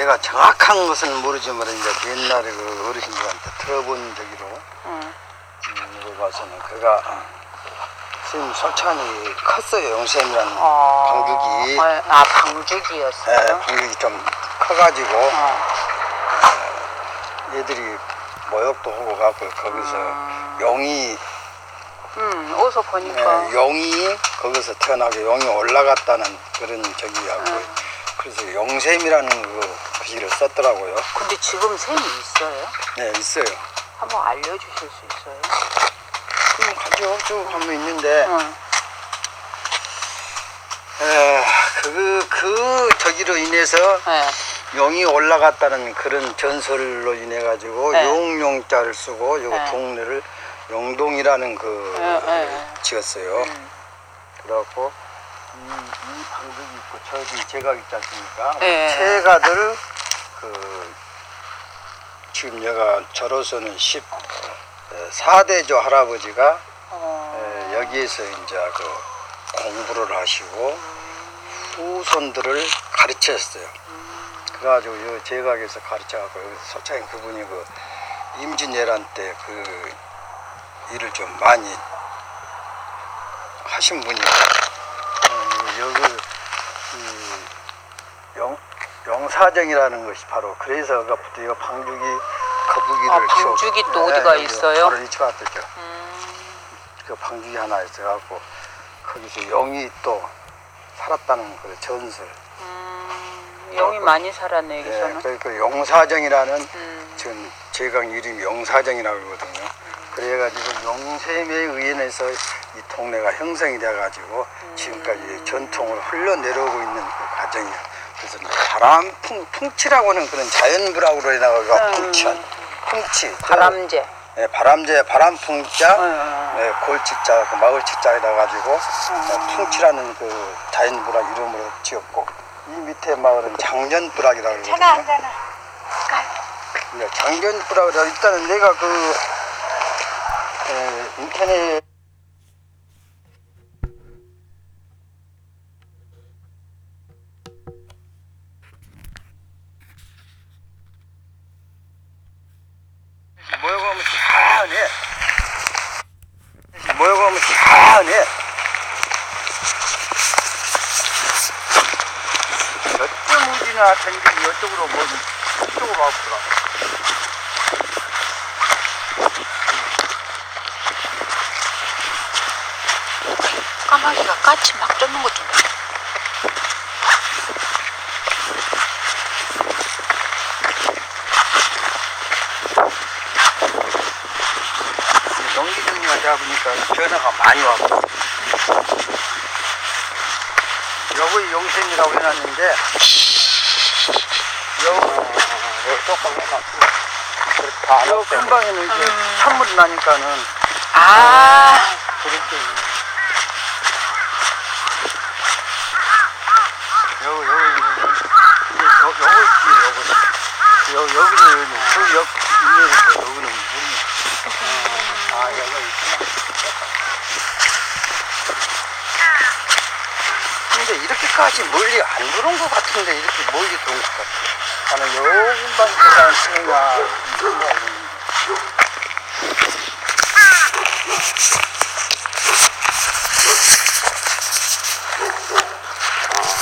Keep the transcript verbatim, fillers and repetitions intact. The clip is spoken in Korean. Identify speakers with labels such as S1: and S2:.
S1: 내가 정확한 것은 모르지만 이제 옛날에 그 어르신들한테 들어본 적으로
S2: 응.
S1: 음, 이거 봐서는 그가 선생님 소찬이 컸어요. 용샘이라는
S2: 어...
S1: 방죽이.
S2: 어, 아 방죽이었어요?
S1: 네, 방죽이 좀 커가지고
S2: 어.
S1: 얘들이 모욕도 하고 가고 거기서
S2: 음...
S1: 용이
S2: 음, 어디서 보니까
S1: 네, 용이 거기서 태어나고 용이 올라갔다는 그런 적이하고
S2: 음.
S1: 그래서 용샘이라는 그 글씨를 썼더라고요.
S2: 근데 지금 샘이 있어요?
S1: 네, 있어요.
S2: 한번 알려주실 수 있어요?
S1: 그럼 가죠. 쭉 하면 있는데
S2: 응.
S1: 에, 그, 그 저기로 인해서
S2: 네.
S1: 용이 올라갔다는 그런 전설로 인해 가지고
S2: 네.
S1: 용용자를 쓰고 요거
S2: 네.
S1: 동네를 용동이라는 그
S2: 네, 네.
S1: 지었어요.
S2: 음.
S1: 그래갖고 이, 이 방석이 있고 저기 제각 있지 않습니까?
S2: 네.
S1: 제가들 그 지금 얘가 저로서는 십사 대조 할아버지가
S2: 어...
S1: 에, 여기에서 이제 그 공부를 하시고 후손들을 가르쳤어요. 그래가지고 이 제각에서 가르쳐갖고 여기서 소창인 그분이 그 임진왜란 때 그 일을 좀 많이 하신 분이에요. 어, 여기 이 영, 영사정이라는 것이 바로 그래서 그부터 이 방죽이 거북이를
S2: 아, 방죽이 또 어디가 있어요?
S1: 바로 이치가 왔죠.
S2: 음...
S1: 그 방죽이 하나 있어갖고 거기서 영이 또 살았다는 그 전설.
S2: 음... 영이 많이 살았네 여기서는.
S1: 네, 그, 그 용사정이라는
S2: 음...
S1: 지금 제강 이름이 용사정이라고 그러거든요. 음. 그래가지고 용샘에 의해서 이 동네가 형성이 돼가지고 음. 지금까지 전통을 흘러내려오고 있는 그 과정이에요. 그래서 바람풍, 풍치라고는 그런 자연불학으로 해나가가
S2: 음.
S1: 풍치, 풍치.
S2: 바람제.
S1: 네, 바람제, 바람풍자,
S2: 음.
S1: 네, 골치자, 그 마을치자에다 가지고 음. 풍치라는 그 자연불학 이름으로 지었고 이 밑에 마을은 장전불학이라고 그러거든요.
S3: 전화 안 전화.
S1: 네, 장전불학이라 일단은 내가 그 에, 인터넷 모여가면 시원해. 모여가면 시원해. 몇점 우지나 댕기면 이쪽으로 뭐 이쪽으로 와보더라.
S3: 까마귀가 까치 막 쫓는 것 좀.
S1: 연기등이가 잡으니까 전화가 많이 와고 여기 용샘이라고 해놨는데 여기 여기 조금 해놨고 여 근방에는 이제
S2: 음.
S1: 찬물이 나니까는
S2: 아.
S1: 그렇게 여기 여기 여기 여기 있지 여기 여 여기는 여기 옆 인내에서 여기는 물이 아 여기 있구나. 근데 이렇게까지 멀리 안 들어온 것 같은데 이렇게 멀리 들어온 것 같아. 나는 여기만 들어가는 생각 생각이 있는데.